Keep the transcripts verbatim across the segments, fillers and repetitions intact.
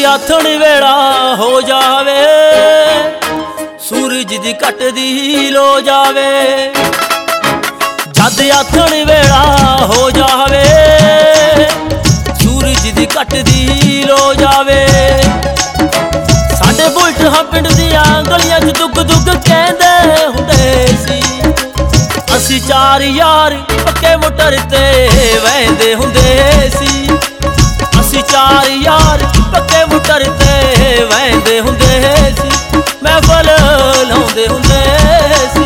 ਆਥਣ ਵੇਲਾ ਹੋ ਜਾਵੇ, ਸੂਰਜ ਦੀ ਘਟਦੀ ਲੋ ਜਾਵੇ। ਜਦ ਆਥਣ ਵੇਲਾ ਹੋ ਜਾਵੇ, ਸੂਰਜ ਦੀ ਘਟਦੀ ਲੋ ਜਾਵੇ। ਸਾਡੇ ਬੁਲਟ ਹਾਂ ਪਿੰਡ ਦੀਆਂ ਗਲੀਆਂ 'ਚ ਦੁੱਗ ਦੁੱਗ ਕਹਿੰਦੇ ਹੁੰਦੇ ਸੀ। ਅਸੀਂ ਚਾਰ ਯਾਰ ਪੱਕੇ ਮੋਟਰ ਤੇ ਵਹਿੰਦੇ ਹੁੰਦੇ ਸੀ। ਅਸੀਂ ਚਾਰ ਯਾਰ ਪੱਕੇ ਮੋਟਰ ਤੇ ਵਹਿੰਦੇ ਹੁੰਦੇ ਸੀ। ਮਹਿਫਲ ਲਾਉਂਦੇ ਹੁੰਦੇ ਸੀ।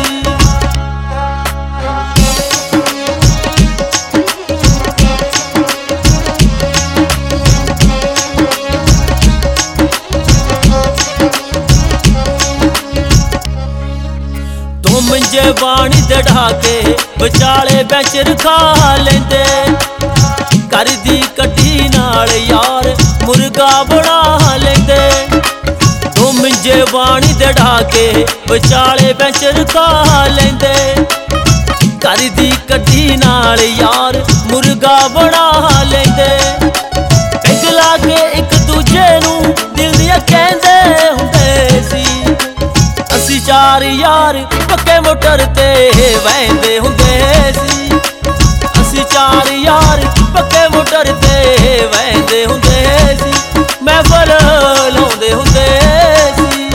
ਦੋ ਮੰਜੇ ਬਾਣੀ ਦੇ ਢਾ ਕੇ ਵਿਚਾਲੇ ਬੈਂਚ ਰਖਾ ਲੈਂਦੇ। ਘਰ ਦੀ ਕੱਢੀ ਨਾਲ ਯਾਰ ਮੁਰਗਾ ਬਣਾ ਲੈਂਦੇ। ਦੋ ਮੰਜੇ ਬਾਣੀ ਦੇ ਢਾ ਕੇ ਵਿਚਾਲੇ ਬੈਂਚ ਰਖਾ ਲੈਂਦੇ। ਘਰ ਦੀ ਕੱਢੀ ਨਾਲ ਯਾਰ ਮੁਰਗਾ ਬਣਾ ਲੈਂਦੇ। ਪੈਗ ਲਾ ਕੇ ਇੱਕ ਦੂਜੇ ਨੂੰ ਦਿਲ ਦੀਆਂ ਕਹਿੰਦੇ ਹੁੰਦੇ ਸੀ। ਅਸੀਂ ਚਾਰ ਯਾਰ ਪੱਕੇ ਮੋਟਰ ਤੇ ਵਹਿੰਦੇ ਹੁੰਦੇ ਸੀ। ਅਸੀਂ ਚਾਰ ਯਾਰ ਪੱਕੇ ਮੋਟਰ ਤੇ ਵਹਿੰਦੇ ਹੁੰਦੇ ਸੀ। ਮਹਿਫਲ ਲਾਉਂਦੇ ਹੁੰਦੇ ਸੀ।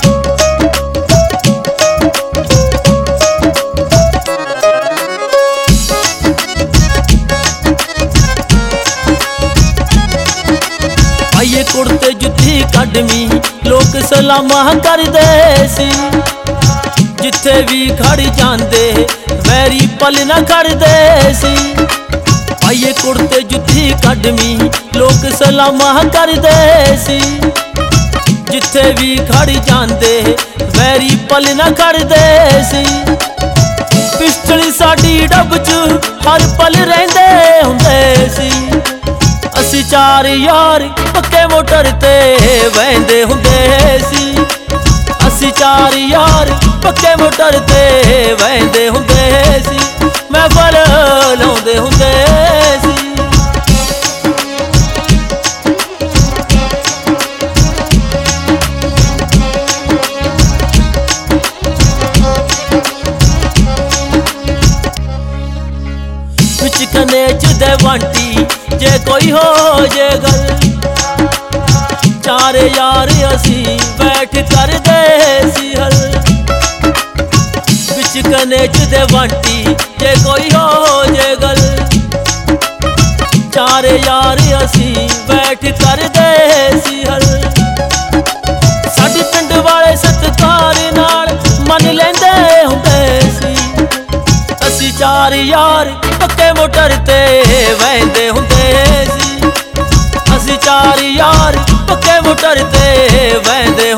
ਪਾਈਏ ਕੁੜਤੇ ਜੁੱਤੀ ਕੱਢਵੀਂ ਲੋਕ ਸਲਾਮਾਂ ਕਰਦੇ ਸੀ। ਜਿੱਥੇ ਵੀ ਖੜ ਜਾਂਦੇ ਵੈਰੀ ਪਲ ਨਾ ਖੜਦੇ ਸੀ। ਪਾਈਏ ਕੁੜਤੇ ਜੁੱਤੀ ਕੱਢਵੀਂ ਲੋਕ ਸਲਾਮਾਂ ਕਰਦੇ ਸੀ। ਜਿੱਥੇ ਵੀ ਖੜ ਜਾਂਦੇ ਵੈਰੀ ਪਲ ਨਾ ਖੜਦੇ ਸੀ। ਪਿਸਟਲ ਸਾਡੀ ਡੱਬ 'ਚ ਹਰ ਪਲ ਰਹਿੰਦੇ ਹੁੰਦੇ ਸੀ। ਅਸੀਂ ਚਾਰ ਯਾਰ ਪੱਕੇ ਮੋਟਰ ਤੇ ਵਹਿੰਦੇ ਹੁੰਦੇ ਸੀ। ਅਸੀਂ ਚਾਰ ਯਾਰ ਪੱਕੇ ਮੋਟਰ ਤੇ ਵਹਿੰਦੇ ਹੁੰਦੇ ਸੀ। ਮਹਿਫਲ ਲਾਉਂਦੇ ਹੁੰਦੇ ਸੀ। ਵਿੱਚ ਕਨੇਚ ਦੇ ਵਾਂਟੀ ਜੇ ਕੋਈ ਹੋ ਜੇ ਗੱਲ। ਚਾਰ ਯਾਰ ਅਸੀਂ ਬੈਠ ਕਰਦੇ ਸੀ ਹਲ। ਵਿੱਚ ਕਨੇਚ ਦੇ ਵਾਂਟੀ ਜੇ ਕੋਈ ਹੋ ਜੇ ਗੱਲ। ਚਾਰ ਯਾਰ ਅਸੀਂ ਬੈਠ ਕਰਦੇ ਸੀ ਹਲ। ਸਾਡੇ ਪਿੰਡ ਵਾਲੇ ਸਤਿਕਾਰ ਨਾਲ ਮੰਨ ਲੈਂਦੇ ਹੁੰਦੇ ਸੀ। ਅਸੀਂ ਚਾਰ ਯਾਰ ਪੱਕੇ ਮੋਟਰ ਤੇ ਵਹਿੰਦੇ ਹੁੰਦੇ ਸੀ। ਅਸੀਂ ਚਾਰ ਯਾਰ ਪੱਕੇ ਮੋਟਰ ਤੇ ਵਹਿੰਦੇ